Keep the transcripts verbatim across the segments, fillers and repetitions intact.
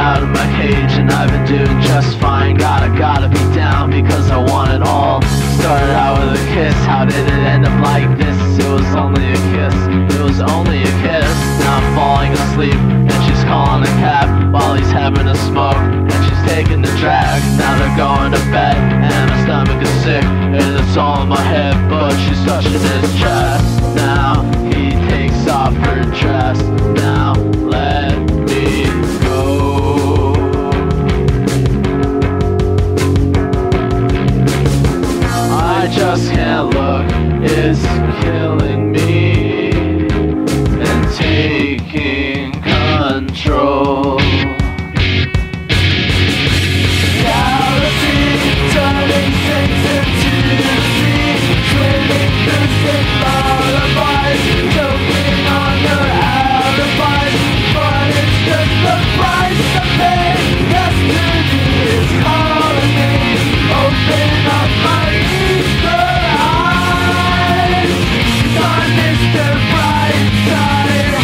out of my cage and I've been doing just fine. Gotta, gotta be down because I want it all. Started out with a kiss, how did it end up like this? It was only a kiss, it was only a kiss. Now I'm falling asleep and she's calling a cab while he's having a smoke and she's taking the drag. Now they're going to bed and my stomach is sick and it's all in my head, but she's touching his chest. Now he takes off her dress. Now let me go. I just can't look, it's killing me and taking control. Galaxy turning things into the sea, swimming through sick lullabies, choking on your alibis, but it's just the price of pain. Destiny is calling me, open up my ether eyes, on Mister Brightside.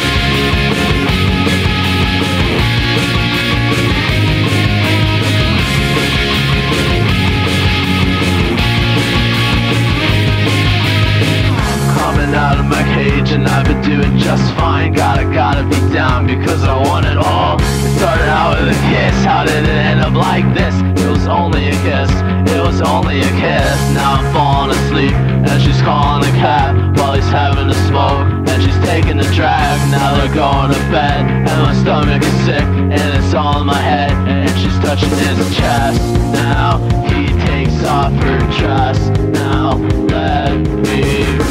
Coming out of my cage and I've been doing just fine. Gotta, gotta be down because I want it all. It started out with a kiss, how did it end up like this? It was only a kiss, it was only a kiss. Now I'm falling asleep and she's calling a cab while he's having a smoke and she's taking the drag. Now they're going to bed and my stomach is sick and it's all in my head and she's touching his chest. Now he takes off her dress. Now let me